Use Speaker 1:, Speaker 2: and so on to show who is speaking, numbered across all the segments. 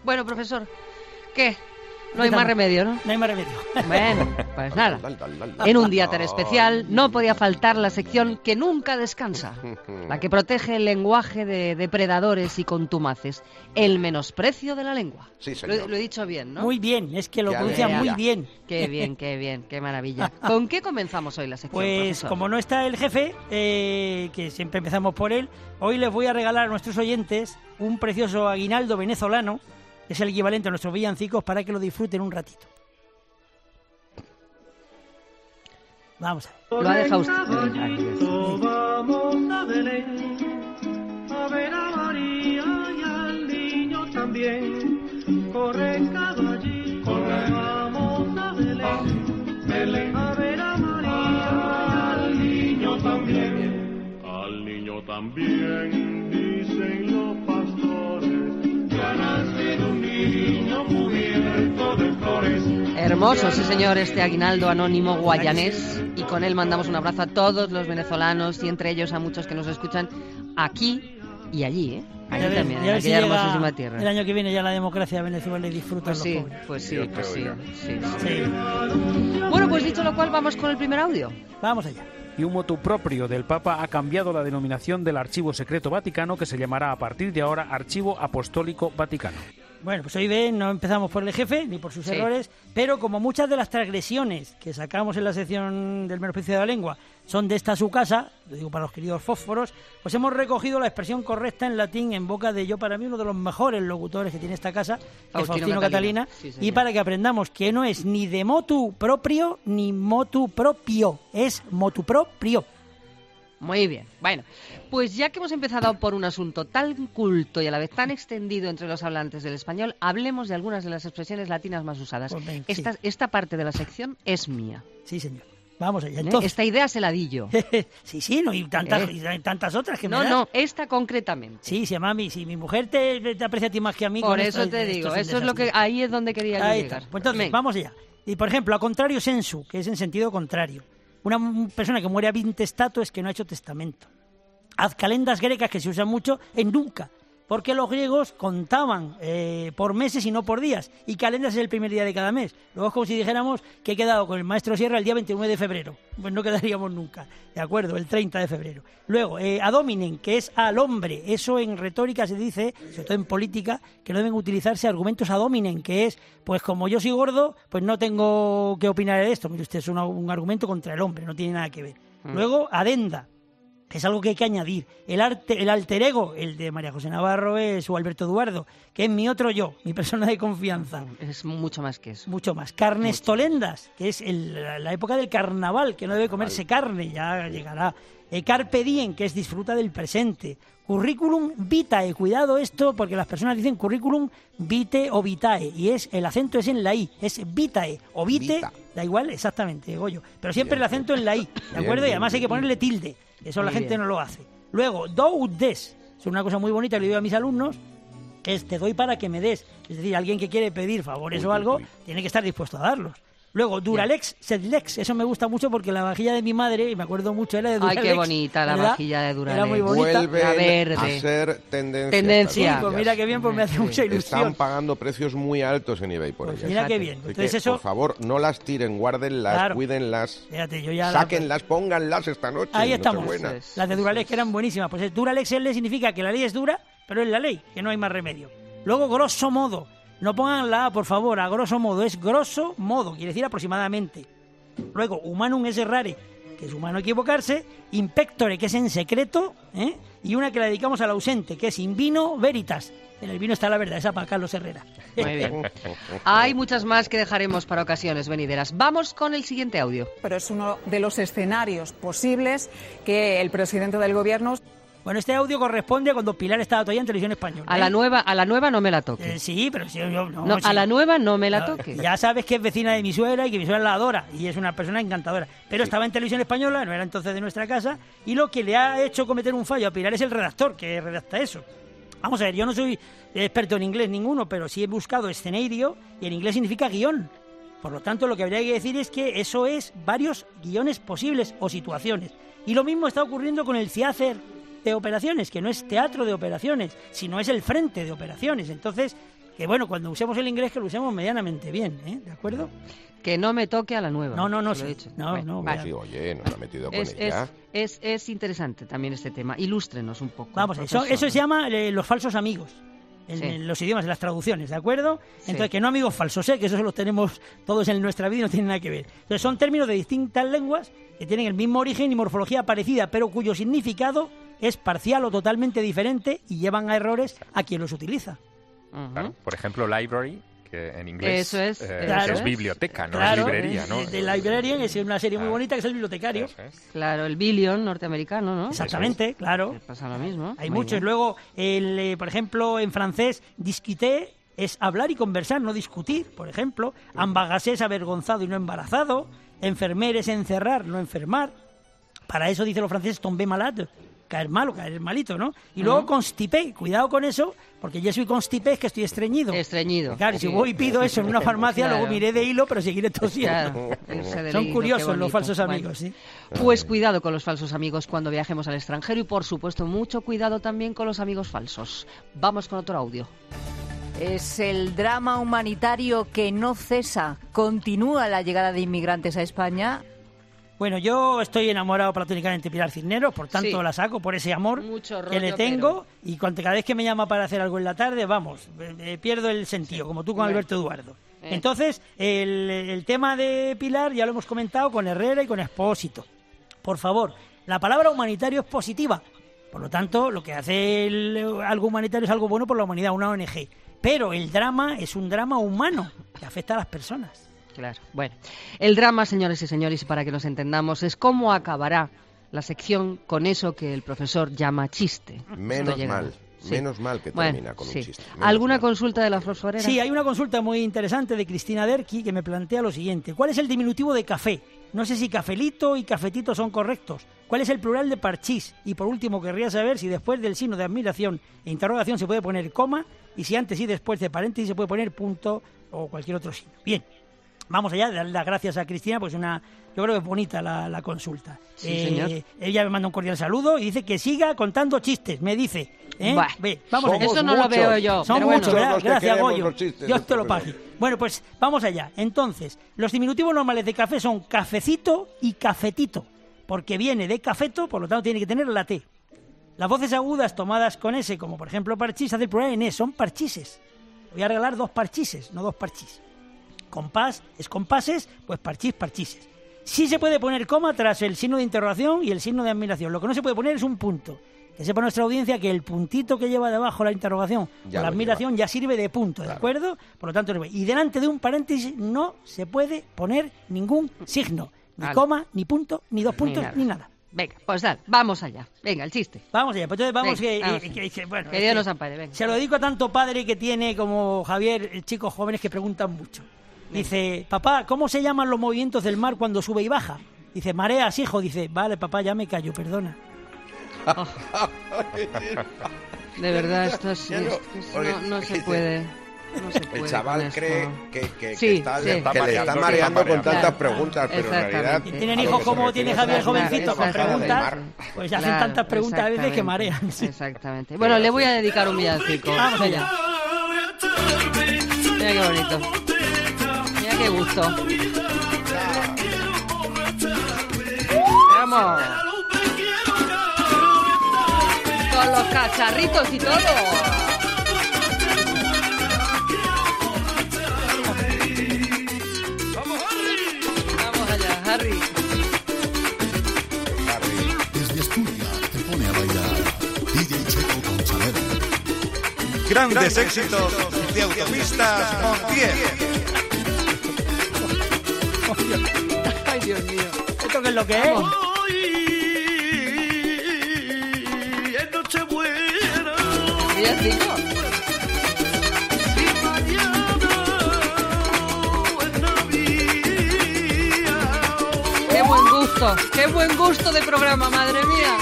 Speaker 1: Bueno, profesor, ¿qué? No hay más remedio, ¿no?
Speaker 2: No hay más remedio.
Speaker 1: Bueno, pues nada. En un día tan especial no podía faltar la sección que nunca descansa, la que protege el lenguaje de depredadores y contumaces, el menosprecio de la lengua.
Speaker 3: Sí, señor.
Speaker 1: Lo he dicho bien, ¿no?
Speaker 2: Muy bien, es que lo
Speaker 3: Qué
Speaker 2: pronuncia muy
Speaker 3: alegría.
Speaker 2: bien.
Speaker 1: Qué bien, qué maravilla. ¿Con qué comenzamos hoy la sección,
Speaker 2: Pues
Speaker 1: profesor?
Speaker 2: como no está el jefe, que siempre empezamos por él, hoy les voy a regalar a nuestros oyentes un precioso aguinaldo venezolano. Es el equivalente a nuestros villancicos para que lo disfruten un ratito. Vamos a ver.
Speaker 1: Lo ha dejado usted.
Speaker 4: Vamos a Belén a ver a María y al niño también. Corren cada allí, vamos a Belén a ver a María y al niño también. Al niño también dicen los pastores, que ha nacido un niño cubierto de flores.
Speaker 1: Hermoso, sí señor, este aguinaldo anónimo guayanés, y con él mandamos un abrazo a todos los venezolanos y entre ellos a muchos que nos escuchan aquí y allí, ¿eh?
Speaker 2: Ya
Speaker 1: Allí también,
Speaker 2: ver
Speaker 1: en
Speaker 2: si
Speaker 1: aquella
Speaker 2: llega
Speaker 1: hermosísima tierra.
Speaker 2: el año que viene ya la democracia de Venezuela y disfrutan
Speaker 1: Pues
Speaker 2: los pobres.
Speaker 1: sí.
Speaker 2: Sí.
Speaker 1: Bueno, pues dicho lo cual, vamos con el primer audio.
Speaker 2: Vamos allá.
Speaker 5: Y un motu propio del Papa ha cambiado la denominación del Archivo Secreto Vaticano, que se llamará a partir de ahora Archivo Apostólico Vaticano.
Speaker 2: Bueno, pues hoy ven, no empezamos por el jefe ni por sus errores, pero como muchas de las transgresiones que sacamos en la sección del menosprecio de la lengua son de esta su casa, lo digo para los queridos fósforos, pues hemos recogido la expresión correcta en latín en boca de yo para mí uno de los mejores locutores que tiene esta casa, que es Faustino Catalina,
Speaker 1: Sí, señor.
Speaker 2: y para que aprendamos que no es ni de motu proprio ni motu propio, es motu propio.
Speaker 1: Muy bien. Bueno, pues ya que hemos empezado por un asunto tan culto y a la vez tan extendido entre los hablantes del español, hablemos de algunas de las expresiones latinas más usadas.
Speaker 2: Pues venga,
Speaker 1: Esta parte de la sección es mía.
Speaker 2: Sí, señor. Vamos allá.
Speaker 1: ¿Eh?
Speaker 2: Entonces,
Speaker 1: Esta idea se la di yo.
Speaker 2: sí, no, y tantas otras que me das.
Speaker 1: No, esta concretamente.
Speaker 2: Sí, si mi mujer te aprecia a ti más que a mí.
Speaker 1: Por
Speaker 2: con
Speaker 1: eso
Speaker 2: esto,
Speaker 1: te
Speaker 2: esto
Speaker 1: digo,
Speaker 2: un
Speaker 1: eso es lo
Speaker 2: desastre.
Speaker 1: que ahí es donde quería yo
Speaker 2: Ahí
Speaker 1: llegar.
Speaker 2: está. Pues entonces,
Speaker 1: Venga.
Speaker 2: vamos allá. Y por ejemplo, a contrario sensu, que es en sentido contrario. Una persona que muere ab intestato es que no ha hecho testamento. Haz calendas grecas que se usan mucho en nunca, porque los griegos contaban por meses y no por días, y calendas es el primer día de cada mes. Luego es como si dijéramos que he quedado con el maestro Sierra el día 29 de febrero. Pues no quedaríamos nunca, ¿de acuerdo? El 30 de febrero. Luego, ad hominem, que es al hombre. Eso en retórica se dice, sobre todo en política, que no deben utilizarse argumentos ad hominem, que es, pues como yo soy gordo, pues no tengo que opinar de esto. Mire usted, es un argumento contra el hombre, no tiene nada que ver. Luego, adenda. Es algo que hay que añadir. El alter ego, el de María José Navarro es o Alberto Eduardo, que es mi otro yo, mi persona de confianza.
Speaker 1: Es mucho más que eso.
Speaker 2: Mucho más. Carnestolendas, que es la época del carnaval, que no debe comerse carne, ya llegará. Carpe diem, que es disfruta del presente. Curriculum vitae, cuidado esto, porque las personas dicen curriculum vitae o vitae, y el acento es en la I, es vitae o vite,
Speaker 3: Vita.
Speaker 2: da igual, exactamente, Goyo. Pero siempre
Speaker 3: Bien.
Speaker 2: el acento en la I, ¿de acuerdo?
Speaker 3: Bien,
Speaker 2: Y además hay que ponerle tilde. Eso
Speaker 1: Muy
Speaker 2: la gente
Speaker 1: bien.
Speaker 2: no lo hace. Luego, do des, es una cosa muy bonita que le digo a mis alumnos, que es te doy para que me des. Es decir, alguien que quiere pedir favores o algo, tiene que estar dispuesto a darlos. Luego, Duralex, sed lex, eso me gusta mucho porque la vajilla de mi madre, y me acuerdo mucho, era de Duralex.
Speaker 1: Ay, qué bonita la
Speaker 2: ¿verdad?
Speaker 1: vajilla de Duralex.
Speaker 2: Era muy bonita.
Speaker 3: Vuelven
Speaker 1: La verde.
Speaker 3: a ser tendencia.
Speaker 1: Tendencia.
Speaker 2: Sí, pues mira qué bien, pues me hace mucha ilusión.
Speaker 3: Están pagando precios muy altos en eBay por
Speaker 2: Pues
Speaker 3: ellas.
Speaker 2: mira qué
Speaker 1: Fíjate.
Speaker 2: bien.
Speaker 3: Así
Speaker 2: Entonces
Speaker 3: que,
Speaker 2: eso,
Speaker 3: por favor, no las tiren, guárdenlas,
Speaker 2: Claro.
Speaker 3: cuídenlas,
Speaker 2: fíjate, yo ya
Speaker 3: sáquenlas, pónganlas esta noche.
Speaker 2: Ahí estamos.
Speaker 3: Nochebuena.
Speaker 1: Eso es.
Speaker 2: las de Duralex que eran buenísimas. Pues Duralex L significa que la ley es dura, pero es la ley, que no hay más remedio. Luego, grosso modo. No pongan la A, por favor, a grosso modo. Es grosso modo, quiere decir aproximadamente. Luego, humanum es errare, que es humano equivocarse. Impectore, que es en secreto, ¿eh? Y una que la dedicamos al ausente, que es in vino veritas. En el vino está la verdad, esa para Carlos Herrera.
Speaker 1: Muy bien. Hay muchas más que dejaremos para ocasiones venideras. Vamos con el siguiente audio.
Speaker 6: Pero es uno de los escenarios posibles que el presidente del gobierno...
Speaker 2: Bueno, este audio corresponde a cuando Pilar estaba todavía en Televisión Española.
Speaker 1: A la nueva no me la toque.
Speaker 2: Sí, pero si yo no.
Speaker 1: No,
Speaker 2: sí.
Speaker 1: a la nueva no me la
Speaker 2: No,
Speaker 1: toque.
Speaker 2: ya sabes que es vecina de mi suegra y que mi suegra la adora y es una persona encantadora. Pero estaba en Televisión Española, no era entonces de nuestra casa, y lo que le ha hecho cometer un fallo a Pilar es el redactor que redacta eso. Vamos a ver, yo no soy experto en inglés ninguno, pero sí he buscado escenario y en inglés significa guión. Por lo tanto, lo que habría que decir es que eso es varios guiones posibles o situaciones. Y lo mismo está ocurriendo con el theater de operaciones, que no es teatro de operaciones, sino es el frente de operaciones. Entonces, Que bueno, cuando usemos el inglés, que lo usemos medianamente bien, ¿eh? ¿De acuerdo?
Speaker 1: Que no me toque a la nueva.
Speaker 2: No,
Speaker 1: te lo
Speaker 2: sí.
Speaker 1: he dicho.
Speaker 2: No,
Speaker 1: Bueno,
Speaker 2: no,
Speaker 1: vale.
Speaker 3: Sí, oye, nos ha metido con ella.
Speaker 1: Es interesante también este tema. Ilústrenos un poco.
Speaker 2: Vamos,
Speaker 1: profesor.
Speaker 2: eso se llama los falsos amigos. En los idiomas, en las traducciones, ¿de acuerdo?
Speaker 1: Sí.
Speaker 2: Entonces, que no amigos falsos, que eso los tenemos todos en nuestra vida y no tiene nada que ver. Entonces, son términos de distintas lenguas que tienen el mismo origen y morfología parecida, pero cuyo significado es parcial o totalmente diferente y llevan a errores a quien los utiliza.
Speaker 1: Ujú.
Speaker 7: Claro. Por ejemplo, library, que en inglés
Speaker 1: Eso es,
Speaker 2: claro.
Speaker 7: es biblioteca, no
Speaker 2: Claro,
Speaker 7: es librería, ¿no?
Speaker 2: The Librarian es una serie muy bonita que es el bibliotecario.
Speaker 7: Eso es.
Speaker 1: Claro, el billion norteamericano, ¿no?
Speaker 2: Exactamente, claro.
Speaker 1: Que pasa lo mismo.
Speaker 2: Hay
Speaker 1: Muy
Speaker 2: muchos.
Speaker 1: bien.
Speaker 2: Luego, por ejemplo, en francés, discuter es hablar y conversar, no discutir, por ejemplo. Embarrassé es avergonzado y no embarazado. Enfermer es encerrar, no enfermar. Para eso, dicen los franceses, tomber malade, caer malo, caer malito, ¿no? Y luego constipé, cuidado con eso, porque yo soy constipé, es que estoy estreñido.
Speaker 1: Estreñido.
Speaker 2: Claro, si voy y pido eso en una farmacia,
Speaker 1: Claro.
Speaker 2: luego miré de hilo, pero seguiré tosiendo.
Speaker 1: Claro, ese de
Speaker 2: Son
Speaker 1: leído,
Speaker 2: curiosos
Speaker 1: qué
Speaker 2: los
Speaker 1: bonito.
Speaker 2: falsos
Speaker 1: Bueno.
Speaker 2: amigos, sí.
Speaker 1: Pues cuidado con los falsos amigos cuando viajemos al extranjero y, por supuesto, mucho cuidado también con los amigos falsos. Vamos con otro audio.
Speaker 8: Es el drama humanitario que no cesa. Continúa la llegada de inmigrantes a España.
Speaker 2: Bueno, yo estoy enamorado platónicamente de Pilar Cisneros, por tanto
Speaker 1: Sí.
Speaker 2: la saco por ese amor
Speaker 1: Mucho
Speaker 2: que le
Speaker 1: rollo,
Speaker 2: tengo y cada vez que me llama para hacer algo en la tarde, vamos, pierdo el sentido, como tú con
Speaker 1: Bueno.
Speaker 2: Alberto Eduardo. Entonces, el tema de Pilar ya lo hemos comentado con Herrera y con Expósito. Por favor, la palabra humanitario es positiva, por lo tanto, lo que hace algo humanitario es algo bueno por la humanidad, una ONG. Pero el drama es un drama humano que afecta a las personas.
Speaker 1: Claro. Bueno, el drama, señores y señores, y para que nos entendamos, es cómo acabará la sección con eso que el profesor llama chiste.
Speaker 3: Menos
Speaker 1: Esto llega.
Speaker 3: mal.
Speaker 1: Sí.
Speaker 3: Menos mal que
Speaker 1: Bueno,
Speaker 3: termina con
Speaker 1: sí.
Speaker 3: un chiste. Menos
Speaker 1: ¿Alguna
Speaker 3: mal.
Speaker 1: consulta de la fosforera?
Speaker 2: Sí, hay una consulta muy interesante de Cristina Derqui que me plantea lo siguiente. ¿Cuál es el diminutivo de café? No sé si cafelito y cafetito son correctos. ¿Cuál es el plural de parchís? Y por último, querría saber si después del signo de admiración e interrogación se puede poner coma y si antes y después de paréntesis se puede poner punto o cualquier otro signo. Bien, vamos allá, darle las gracias a Cristina, pues yo creo que es bonita la consulta.
Speaker 1: Sí, señor.
Speaker 2: Ella me manda un cordial saludo y dice que siga contando chistes, me dice.
Speaker 1: Bah,
Speaker 2: Ve, vamos allá.
Speaker 1: Eso no lo
Speaker 3: muchos.
Speaker 1: veo yo.
Speaker 2: Son
Speaker 1: pero bueno.
Speaker 2: muchos, ¿verdad?
Speaker 3: los que
Speaker 2: Gracias,
Speaker 3: queremos
Speaker 2: Goyo.
Speaker 3: los chistes
Speaker 2: Dios
Speaker 3: de
Speaker 2: te lo
Speaker 3: profesor.
Speaker 2: pague. Bueno, pues vamos allá. Entonces, los diminutivos normales de café son cafecito y cafetito, porque viene de cafeto, por lo tanto tiene que tener la T. Las voces agudas tomadas con S, como por ejemplo parchís, hace el plural en E, son parchises. Voy a regalar 2 parchises, no 2 parchís. Compás es compases, pues parchís, parchises. Sí se puede poner coma tras el signo de interrogación y el signo de admiración. Lo que no se puede poner es un punto. Que sepa nuestra audiencia que el puntito que lleva debajo la interrogación
Speaker 3: Ya
Speaker 2: o la
Speaker 3: lo
Speaker 2: admiración ya sirve de punto, ¿de
Speaker 3: Claro.
Speaker 2: acuerdo? Por lo tanto, y delante de un paréntesis no se puede poner ningún signo. Ni
Speaker 1: Vale.
Speaker 2: coma, ni punto, ni 2 puntos, ni nada.
Speaker 1: Venga, pues dale, vamos allá. Venga, el chiste.
Speaker 2: Vamos allá, pues entonces vamos
Speaker 1: Venga, vamos.
Speaker 2: bueno,
Speaker 1: Que
Speaker 2: es
Speaker 1: Dios
Speaker 2: que
Speaker 1: nos ampare, venga.
Speaker 2: se lo dedico a tanto padre que tiene como Javier, chicos jóvenes que preguntan mucho. Dice, papá, ¿cómo se llaman los movimientos del mar cuando sube y baja? Dice, mareas, hijo. Dice, vale, papá, ya me callo, perdona.
Speaker 1: De verdad, esto es,
Speaker 3: Ya no,
Speaker 1: esto es-
Speaker 3: porque
Speaker 1: no se
Speaker 3: dice-
Speaker 1: puede. No se puede
Speaker 3: El chaval
Speaker 1: con
Speaker 3: cree
Speaker 1: esto.
Speaker 3: que
Speaker 1: Sí,
Speaker 3: está,
Speaker 1: sí.
Speaker 3: que le está
Speaker 7: mareando,
Speaker 3: mareando con
Speaker 7: claro.
Speaker 3: tantas preguntas, pero en realidad...
Speaker 1: Exactamente.
Speaker 2: Y tienen
Speaker 3: a lo
Speaker 2: hijos
Speaker 3: que se
Speaker 2: como
Speaker 3: refiere
Speaker 2: tiene
Speaker 3: es
Speaker 2: Javier
Speaker 3: a la
Speaker 2: jovencito con
Speaker 3: escala del
Speaker 2: preguntas,
Speaker 3: mar.
Speaker 2: pues hacen
Speaker 1: Claro,
Speaker 2: tantas preguntas a veces que
Speaker 1: exactamente.
Speaker 2: marean. Sí.
Speaker 1: Exactamente. Bueno, le voy a dedicar un villancico.
Speaker 2: Vamos allá.
Speaker 1: Mira qué bonito. Mira qué gusto. Vamos. Con los cacharritos y todo. Vamos allá, Harry.
Speaker 9: Desde Asturias te pone a bailar DJ Checo González.
Speaker 10: Grandes éxitos de Autopistas Montiel.
Speaker 1: Ay, Dios mío.
Speaker 2: ¿Esto qué es lo que es?
Speaker 4: Es Nochebuena.
Speaker 1: Villancico.
Speaker 4: Si mañana es Navidad.
Speaker 1: Qué buen gusto de programa, madre mía.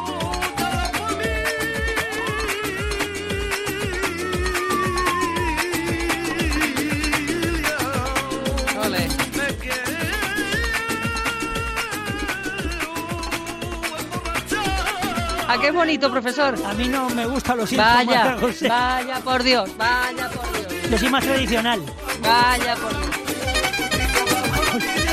Speaker 1: Ole. ¿A qué bonito, profesor?
Speaker 2: A mí no me gusta, lo siento.
Speaker 1: Vaya,
Speaker 2: María José.
Speaker 1: vaya por Dios, vaya por Dios.
Speaker 2: Yo soy más tradicional.
Speaker 1: Vaya por...